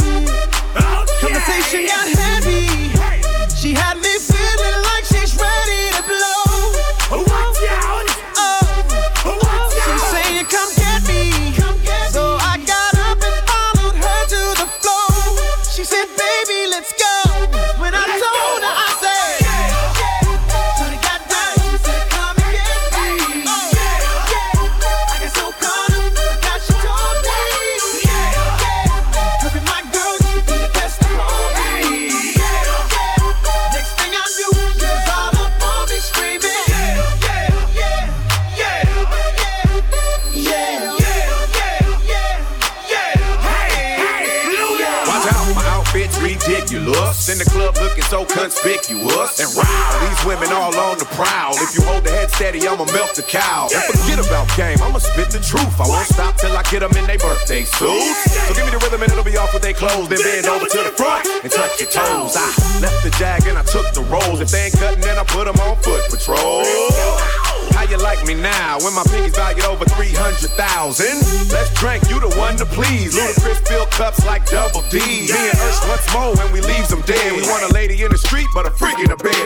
Conversation got heavy. She had me feeling like she's ready to blow. Watch out! She's saying, come get me. So I got up and followed her to the floor. She said, baby, let's go. When I told her, I said, so they got down. She said, come and get me. I got so caught up, forgot she told me. Her be my girl, she be the best of me. Next thing I knew, she was all up on me screaming. Watch out, my outfit's ridiculous. In the club looking so conspicuous. And wow, these women all on the prowl. If you hold the head steady, I'ma melt the cow. And forget about game, I'ma spit the truth. I won't stop till I get them in their birthday suits. So give me the rhythm and it'll be off with their clothes. Then bend over to the front and touch your toes. I left the jag and I took the rolls. If they ain't cutting, then I put them on foot patrol. How you like me now when my pinkies valued over 300,000? Let's drink, you the one to please. Ludacris fill cups like double D. Me and Ursh once more when we leaves them dead. We want a lady in the street, but a freak in the bed.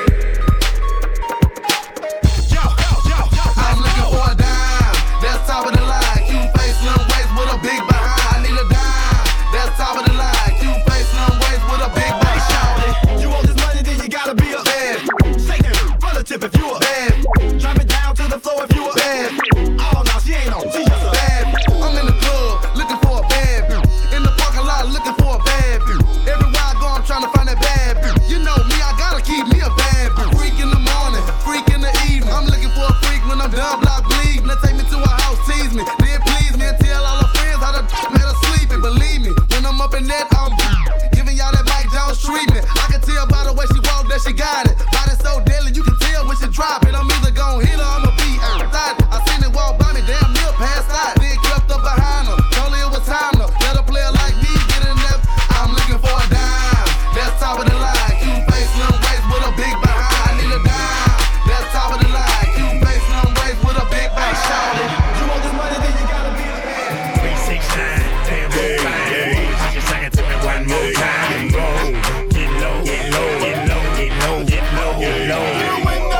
I'm looking for a dime. That's top of the line. Cute face, slim waist with a big behind. I need a dime. That's top of the line. Cute face, slim waist with a big behind. You want this money, then you gotta be a bad. Shake it, relative if you a bad. Drop it down to the floor if you a bad. Oh no, she ain't on, she just a Bad. I'm in the club looking for a bad. In the parking lot looking for a bad. Everywhere I go, I'm trying to find that bad. You know me, I gotta keep me a bad. Freak in the morning, freak in the evening. I'm looking for a freak when I'm done block bleeding. Now take me to a house, tease me, then please me and tell all her friends how to made her sleep. And believe me, when I'm up in that, I'm giving y'all that Mike Jones treatment. I can tell by the way she walk that she got it. Body so deadly, you can tell when she drop it. I'm either gon' hit her, I'ma be outside. I seen it walk by me, damn near passed out. Then crept up behind her, told her it was time to let a player like me get in there. I'm looking for a dime, that's top of the line. Cute face, slim waist with a big behind. I need a dime, that's top of the line. Cute face, slim waist with a big behind. You want this money, then you gotta be a man. 369, damn fine. Just sing it to me one more time. Get low, get low, get low, get low, get low, get low. To the window,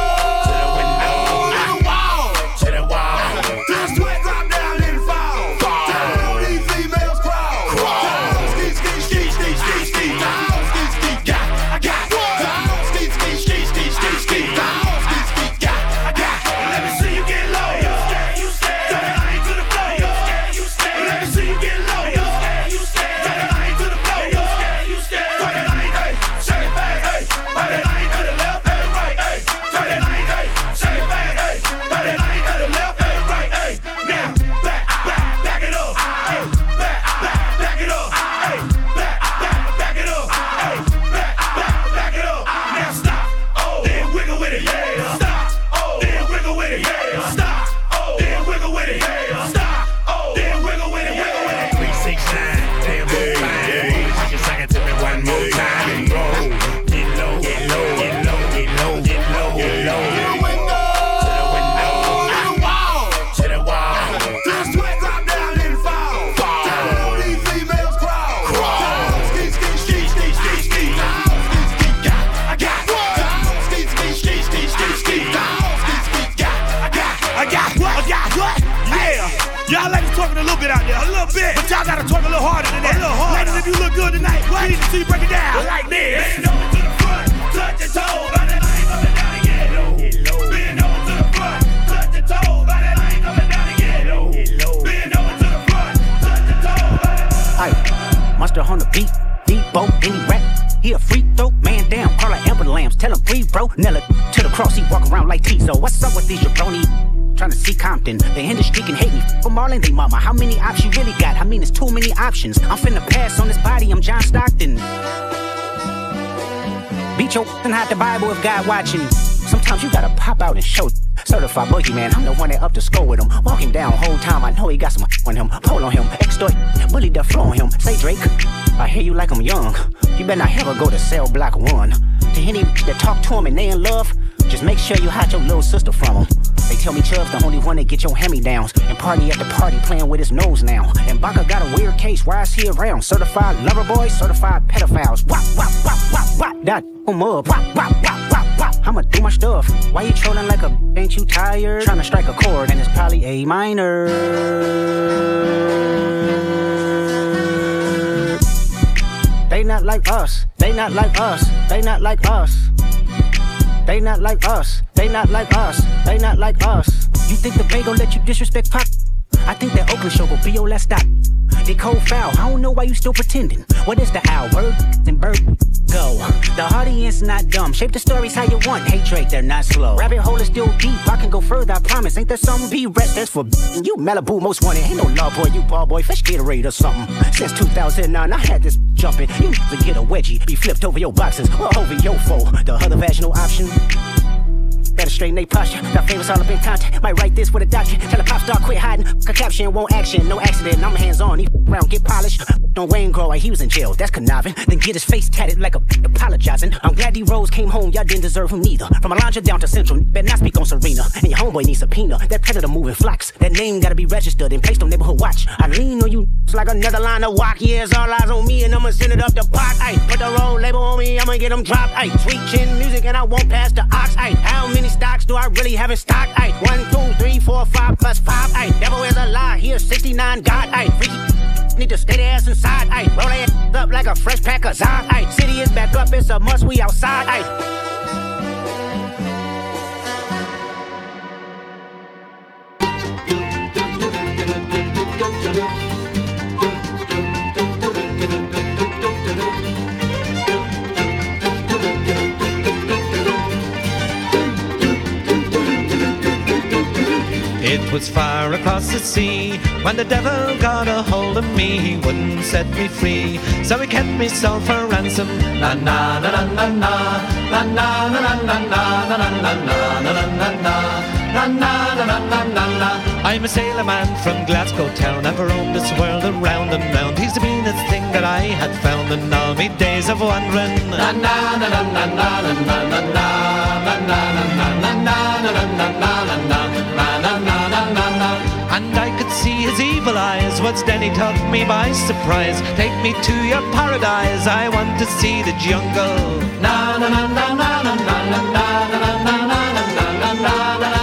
to the wall, To the wall. to the sweat drop down and fall. Down on these females crawl. Down, ski, ski, ski, ski, ski, ski. Down, ski, ski, got, I got. Down, ski, ski, ski, ski, ski, ski. Down, ski, ski, got, I got. Let me see you get low. You scared. Turn the line to the floor. You scared. Let me see you get low. You scared. Turn the line to the floor. You scared. Turn the line, hey, shake it fast, hey. Turn the line to the left, hey, right, hey. Turn the line, hey, shake it fast, hey. Turn the line to the left, hey, right, hey. Now back it up, hey. Back it up, hey. Back it up, hey. Back it up. Now stop. Oh, then wiggle with it, yeah. Stop. Oh, then wiggle with it, yeah. Stop. Oh, then wiggle with it, yeah. Stop. Oh, then wiggle with it, wiggle with it. 369, damn fine. Just sing it to me one more time. Get low, get low, get low, get low, get low, get low. to the window, to the wall, To the wall. to the sweat drop down and fall. Down on these females crawl. Down, ski, ski, ski, ski, ski, ski. Down, ski, ski, got, I got. Down, ski, ski, ski, ski, ski, ski. Down, ski, ski, got, I got. I got what? Yeah. Y'all like to talking a little bit out there. A little bit. But y'all gotta talk a little harder than that. A little harder. Ladies, if you look good tonight, we need to see you break it down. Like this. Bend over to the front, touch your toes. By the line coming down and get low. Bend over to the front, touch your toes. By the line coming down and get low. Bend over to the front, touch your toes. Aye, monster on the beat, Debo, any rap. He a freak though, man down, call her Amber Lambs, tell him free bro. Nella to the cross, he walk around like Tizo. What's up with these jabroni? Trying to see Compton, they in the street can hate me. For Marlon, they mama, how many options you really got? I mean, it's too many options. I'm finna pass on this body, I'm John Stockton. Beat your and hide the Bible if God watching. Sometimes you gotta pop out and show. Certified boogeyman, I'm the one that up to score with him. Walk him down whole time, I know he got some on him. Pull on him, extort, bully the flow on him. Say Drake, I hear you like I'm young. You better not ever go to cell block 1. To any that talk to him and they in love, just make sure you hide your little sister from him. They tell me Chubb's the only one that get your hand-me-downs. And party at the party playing with his nose now. And Baca got a weird case, why is he around? Certified lover boys, certified pedophiles. Wop, wop, wop, wop, wop, that up. Wop, wop, wop, wop, wop. I'ma do my stuff. Why you trolling like a ain't you tired? Trying to strike a chord and it's probably A minor. They not like us, they not like us, they not like us. They not like us, they not like us, they not like us. You think the Bay gon' let you disrespect Pop? I think that Oakland show gon' be your last stop. They cold foul, I don't know why you still pretending. What is the owl? Bird and bird go. The audience not dumb, shape the stories how you want. Hey Drake, they're not slow. Rabbit hole is still deep, I can go further, I promise. Ain't there something be rest that's for you Malibu most wanted. Ain't no love boy, you ball boy, fresh Gatorade or something. Since 2009, I had this jumping. You need to get a wedgie, be flipped over your boxes or over your foe. The other vaginal option. Better straighten they posture. Got famous all up in content. Might write this with a doctor. Tell a pop star quit hiding. A caption won't action. No accident. I'm hands on. He around get polished. Don't Wayne grow like he was in jail. That's conniving. Then get his face tatted like a apologizing. I'm glad D-Rose came home. Y'all didn't deserve him neither. From Alondra down to Central. Better not speak on Serena. And your homeboy needs subpoena. That predator moving flocks. That name gotta be registered and placed on neighborhood watch. I lean on you. It's like another line of walk. Yeah, it's all eyes on me. And I'ma send it up the pot. Ay, put the roll label on me. I'ma get them dropped. Ay, sweet chin music and I won't pass the ox. Ay, how many stocks do I really have in stock? Ay, 1, 2, 3, 4, 5 plus 5. Ay, devil is a lie. Here's 69 God. Ay, freaky need to stay their ass inside. Ay, roll their ass up like a fresh pack of Zod. Ay, city is back up. It's a must. We outside. Ay. It was far across the sea when the devil got a hold of me. He wouldn't set me free, so he kept me sold for ransom. Na na na na na na na na na na na na na na na na na na na. I'm a sailor man from Glasgow town. I've roamed this world around and round. He's the meanest thing that I had found in all me days of wandering. Na na na na na na na na na na na na na na na. And I could see his evil eyes. What's then he took me by surprise. Take me to your paradise. I want to see the jungle. Na na na na na na na na na na na na na na na.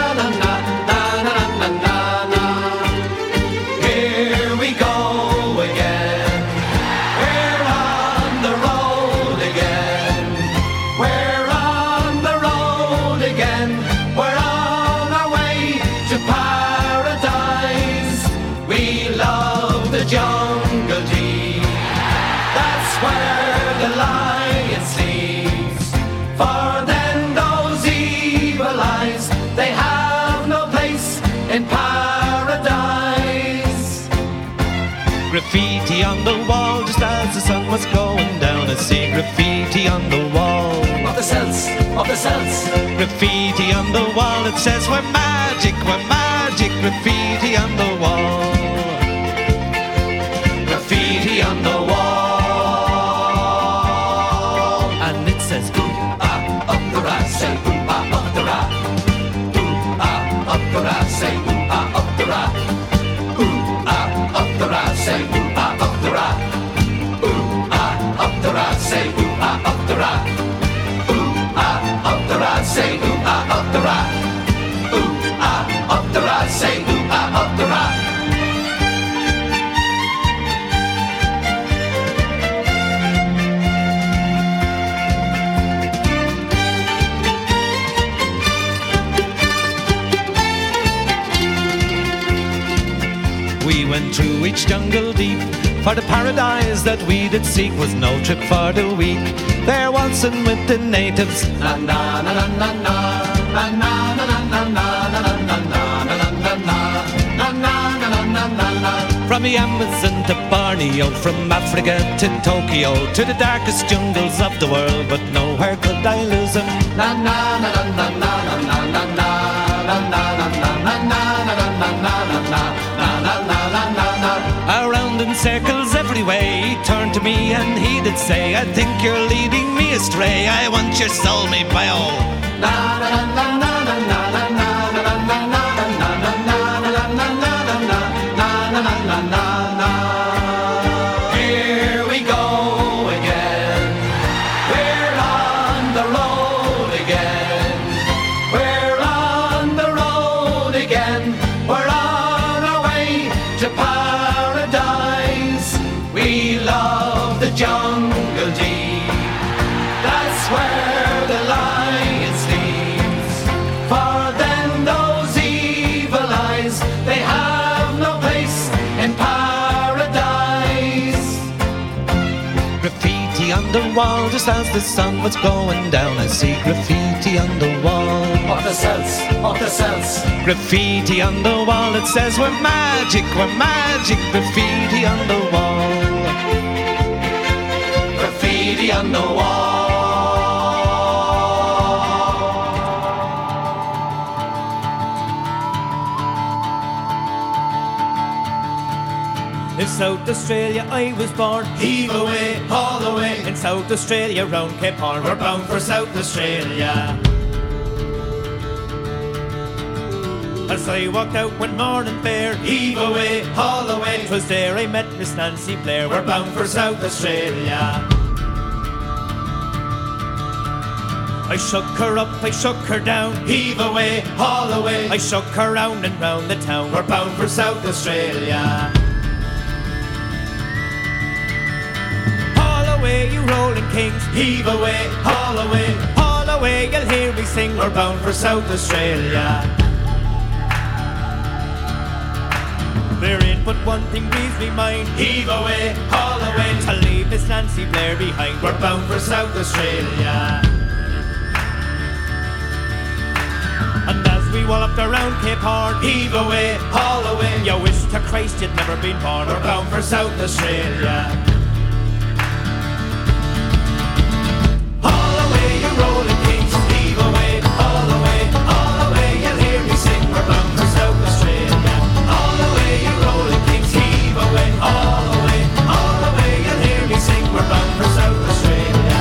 Here we go again. We're on the road again. We're on the road again. We're on our way to paradise. We love the jungle tea. That's where the lion sleeps. For then those evil eyes, they have no place in paradise. Graffiti on the wall just as the sun was going down. I see graffiti on the wall of the cells, of the cells. Graffiti on the wall, it says we're magic, we're magic. Graffiti on the wall. Graffiti on the wall. And it says ooh ah up the rat, say ooh ah up the rat. Ooh ah up the rat, say ooh ah up the rat. Ooh ah up the rat, say ooh ah up the rat. Ooh ah up the rat, say ooh ah up the rat. Ooh ah up the rat, say ooh ah up the rat. Ooh ah up the rat, say ooh ah up the rat. We went through each jungle deep, for the paradise that we did seek was no trip for the weak. There waltzing with the natives. Na na na na na na na na na na na na na na. From the Amazon to Borneo, from Africa to Tokyo, to the darkest jungles of the world, but nowhere could I lose him. Na na na na na na na na na na na na na. Around in circles every way, he turned to me and he did say, I think you're leading me astray. I want your soul, me pal. Na na na na na na na na na na jungle deep. That's where the lion sleeps. For then those evil eyes, they have no place in paradise. Graffiti on the wall, just as the sun was going down. I see graffiti on the wall. Of the cells, of the cells. Graffiti on the wall, it says we're magic, we're magic. Graffiti on the wall. Graffiti on the wall. In South Australia I was born. Heave away, haul away. In South Australia round Cape Horn, We're bound for South Australia. As I walked out one morning fair, Heave away, haul away. 'twas there I met Miss Nancy Blair. We're bound for South Australia. I shook her up, I shook her down. Heave away, haul away. I shook her round and round the town. We're bound for South Australia. Haul away, you rolling kings. Heave away, haul away. Haul away, you'll hear me sing. We're bound for South Australia. There ain't but one thing grieves me mind. Heave away, haul away. To leave Miss Nancy Blair behind. We're bound for South Australia. And as we walloped around Cape Horn, Heave away, haul away. you wish to Christ you'd never been born. We're bound for South Australia. Haul away, you rolling kings. Heave away, haul away. Haul away, you'll hear me sing. We're bound for South Australia. Haul away, you rolling kings. Heave away, haul away. Haul away, you'll hear me sing. We're bound for South Australia.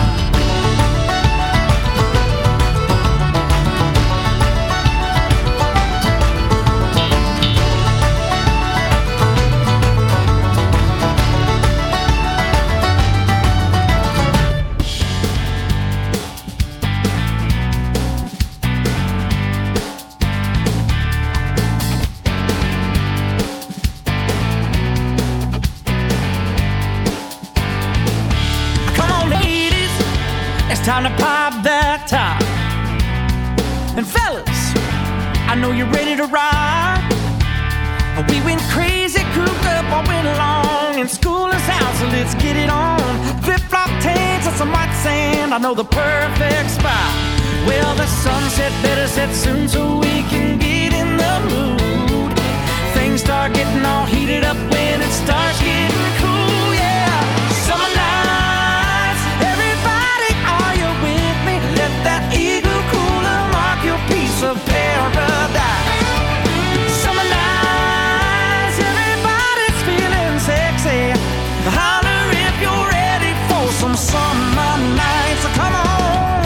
Come on, ladies, it's time to pop that top. And fellas, I know you're ready to ride. We went crazy, cooped up all winter long, and school is out, so let's get it on. Flip-flop tanks and some white sand, I know the perfect spot. Well, the sunset better set soon so we can get in the mood. Things start getting all heated up when it starts getting cool, yeah. Summer nights, everybody, are you with me? Let that igloo cooler mark your piece of paradise. Summer nights, everybody's feeling sexy. Holler if you're ready for some summer nights. So come on.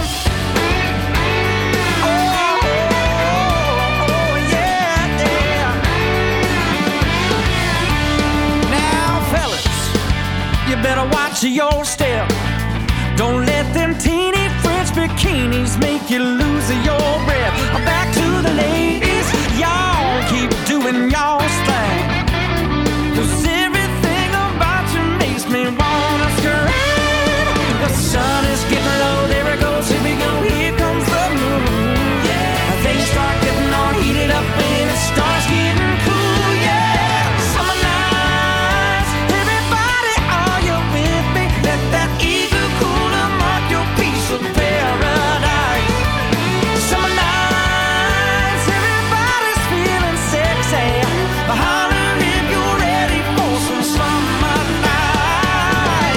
Oh, yeah, yeah. Now, fellas, you better watch your step. Don't let them teeny French bikinis make you lose your breath. Back to the ladies, y'all keep doing y'all's thing. 'Cause everything about you makes me wanna scream. The sun is getting low, there it goes, here we go, here comes the moon. Yeah, things start getting all heated up when it starts getting cool, yeah. Summer nights, everybody, are you with me? Let that igloo cooler mark your piece of paradise. Summer nights, everybody's feeling sexy. Holler if you're ready for some summer night.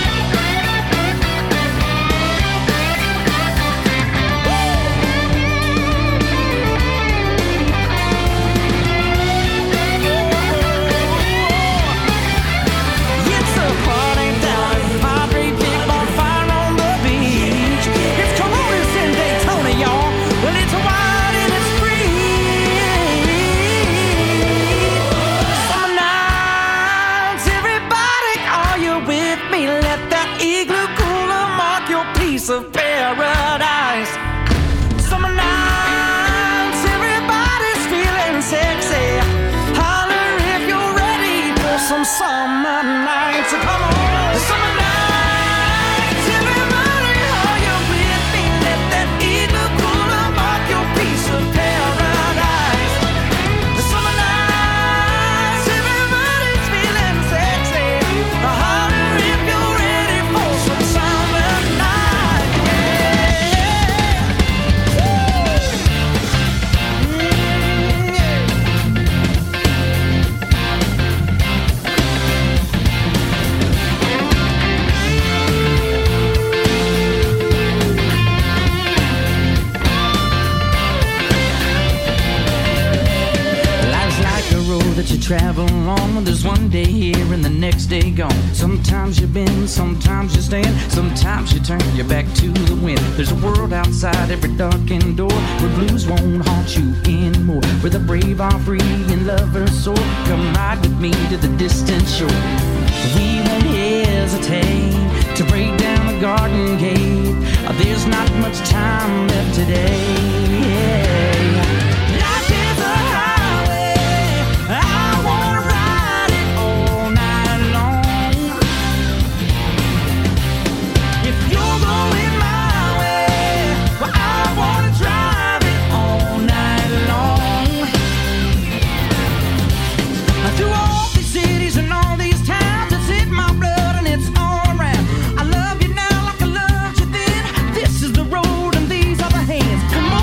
It's a party down at Padre, big bonfire on the beach. It's Coronas in Daytona, y'all. Well, it's wide and it's free. Summer nights, everybody, are you with me? Let that igloo cooler mark your piece of paradise. Summer nights, everybody's feeling sexy. Holler if you're ready for some summer nights. So come on, summer nights. travel on when there's one day here and the next day gone. Sometimes you bend, sometimes you stand, sometimes you turn your back to the wind. There's a world outside every darkened door where blues won't haunt you anymore, where the brave are free and lovers soar. Come ride with me to the distant shore. We won't hesitate to break down the garden gate. There's not much time left today. Life is a highway, I wanna ride it all night long. If you're going my way, well, I wanna drive it all night long. Through all these cities and all these towns, it's in my blood and it's all around. I love you now like I loved you then. This is the road and these are the hands. Come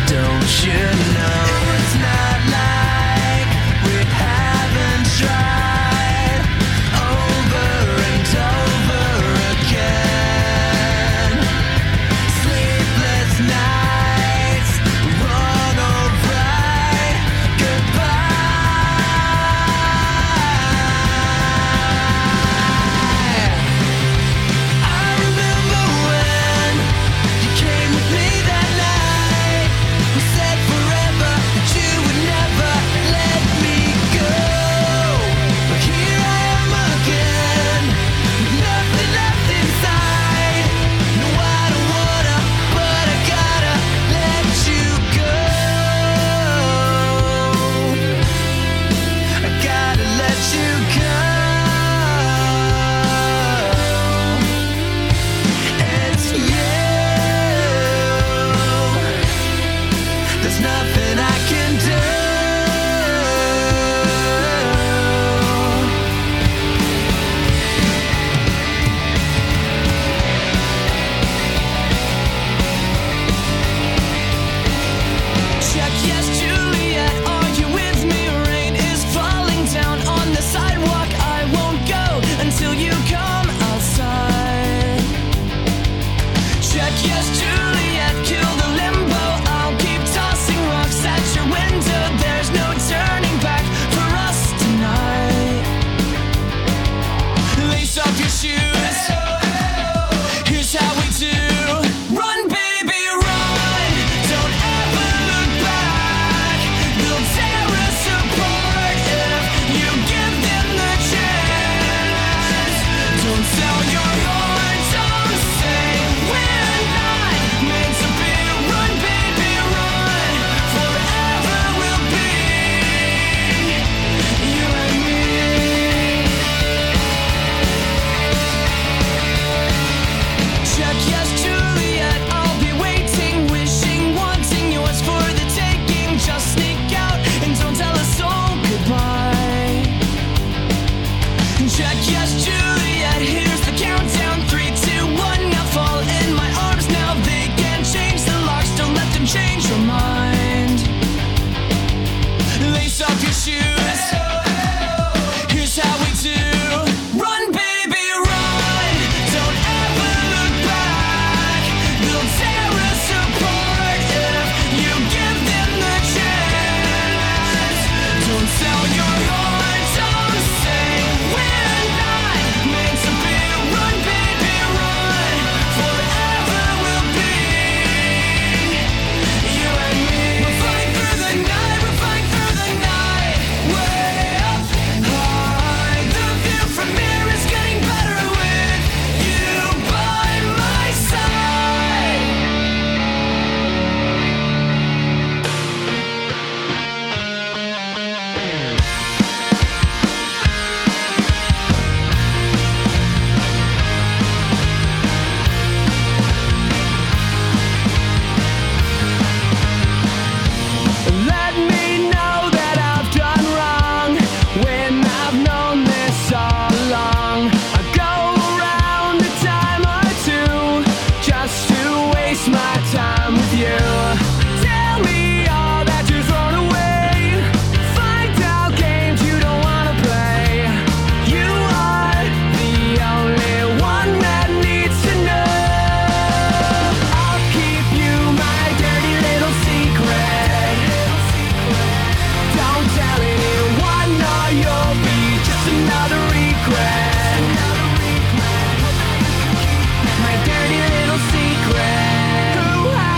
Don't you know it's not like we haven't tried over and over again. Sleepless nights, wrong or right, goodbye. I remember when you came with me that night. We said forever that you would never let me go. But here I am again, with nothing left inside. No, I don't wanna, but I gotta let you go. I gotta let you go. It's you. There's nothing I can do. Check yes, Juliet, are you with me? Rain is falling down on the sidewalk. I won't go until you come outside. Check yes, Juliet, kill the limbo. I'll keep tossing rocks at your window. There's no turning back for us tonight. Lace up your shoes. Here's how we do. Run, baby, run. Don't ever look back. They'll tear us apart if you give them the chance. Don't sell your heart. Don't say we're not meant to be. Run, baby, run. Forever we'll be you and me. Check yes, Juliet, I'll be waiting, wishing, wanting yours for the taking. Just sneak out and don't tell a soul goodbye. Check yes, Juliet, here's the countdown. 3, 2, 1, now fall in my arms now. They can't change the locks, don't let them change your mind. Lace up your shoes. Here's how we do. Run, baby, run. Don't ever look back. They'll tear us apart if you give them the chance. Don't sell your heart. Don't say we're not meant to be. Run, baby, run. Forever we'll be you and me. We're flying through the night. We're flying through the night. Way up high. The view from here is getting better with you by my side. Let me know that I've done wrong when I've known this all along. I go around a time or two just to waste my time with you. Tell me all that you've thrown away. Find out games you don't wanna play. You are the only one that needs to know. I'll keep you my dirty little secret. Don't tell anyone or you'll be just another regret. My dirty little secret. Who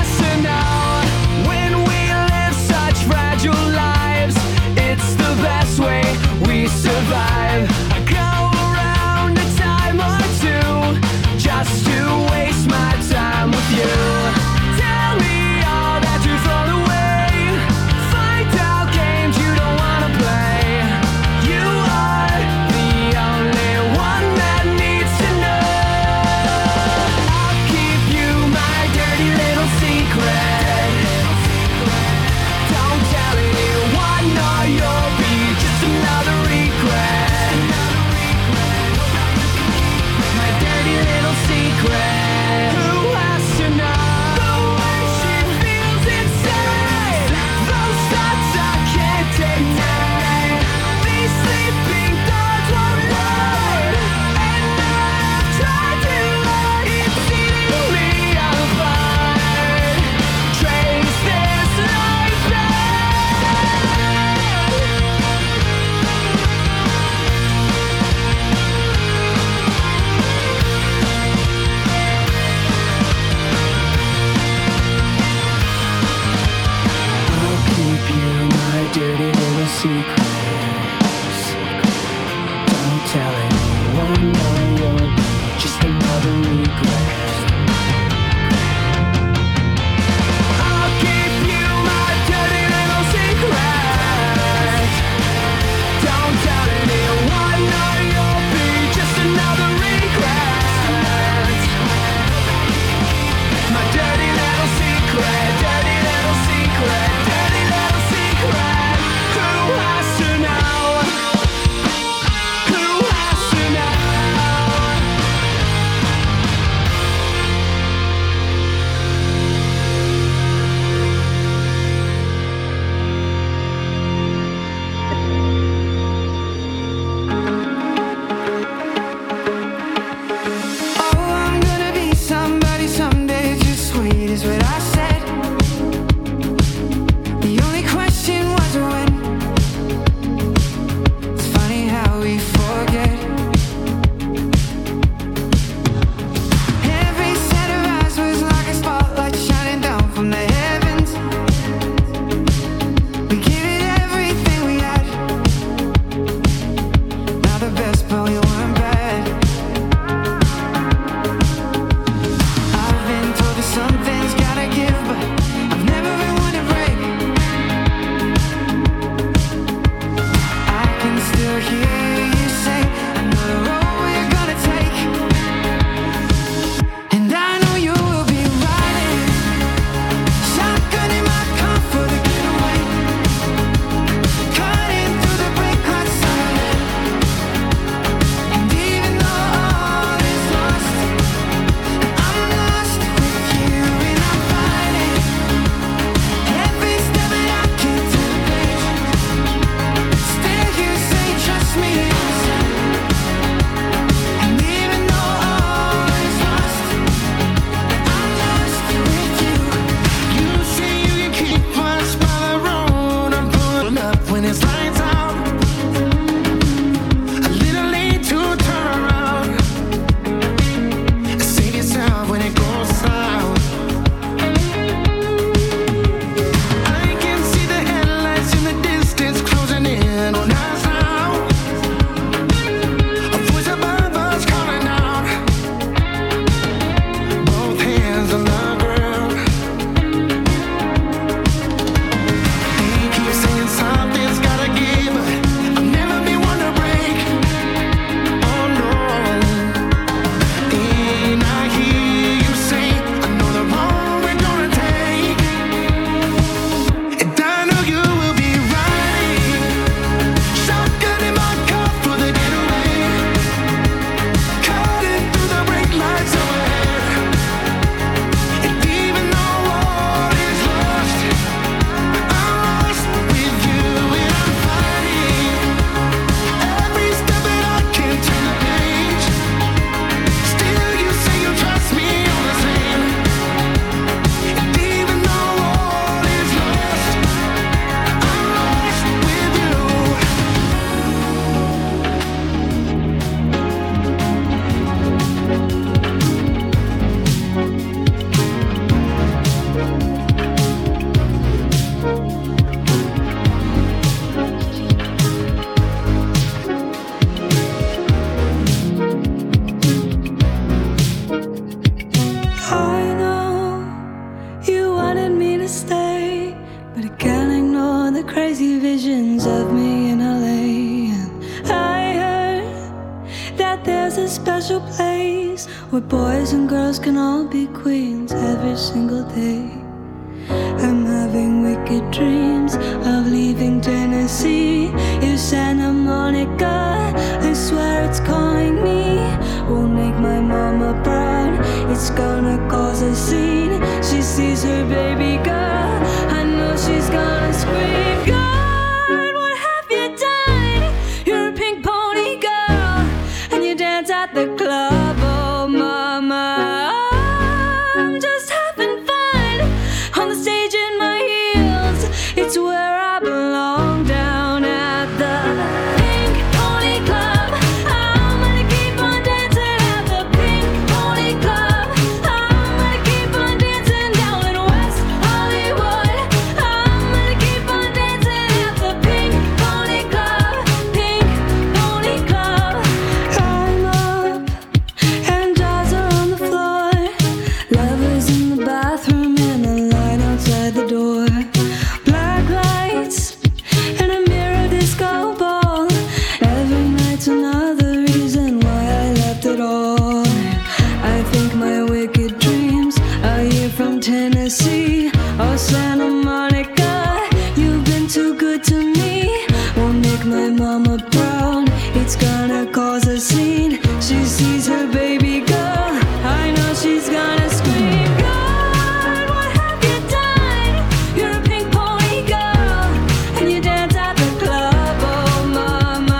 where boys and girls can all be queens every single day. I'm having wicked dreams of leaving Tennessee. If Santa Monica, I swear it's calling me. Won't make my mama proud, it's gonna cause a scene. She sees her baby girl, I know she's gonna scream. God, what have you done? You're a pink pony girl, and you dance at the club. Oh mama, I'm just having fun on the stage in my heels. It's where I belong, down at the Pink Pony Club. I'm gonna keep on dancing at the Pink Pony Club. I'm gonna keep on dancing down in West Hollywood. I'm gonna keep on dancing at the Pink Pony Club. Pink Pony Club. I'm up and dolls are on the floor. Lovers in the bathroom and a line outside the door. Black lights and a mirror disco ball. Every night's another reason why I left it all. I think my wicked dreams are here from Tennessee. Oh Santa Monica, you've been too good to me. Won't make my mama proud, it's gonna cause a scene. She sees her baby girl, I know she's gonna scream. God, what have you done? You're a pink pony girl, and you dance at the club. Oh mama,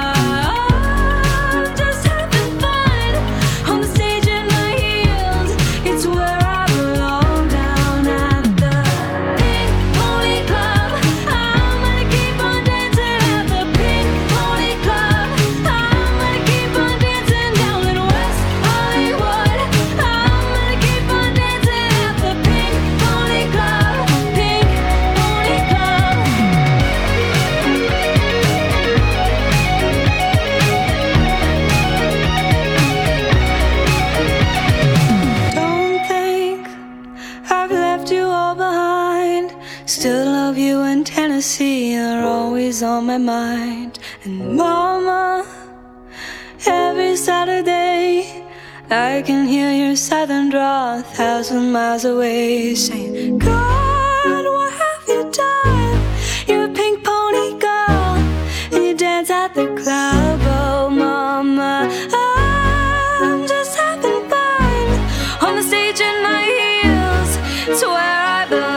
I'm just having fun on the stage in my heels. It's where I belong, down at the Pink Pony Club. I'm gonna keep on dancing at the Pink Pony Club. I'm gonna keep on dancing down in West Hollywood. I'm gonna keep on dancing at the Pink Pony Club. Pink Pony Club. Don't think I've left you all behind. Still love you, and Tennessee are always on my mind. And mama, every Saturday I can hear your southern drawl 1,000 miles away, saying, God, what have you done? You're a pink pony girl, and you dance at the club. Oh mama, I'm just having fun on the stage in my heels. It's where I belong.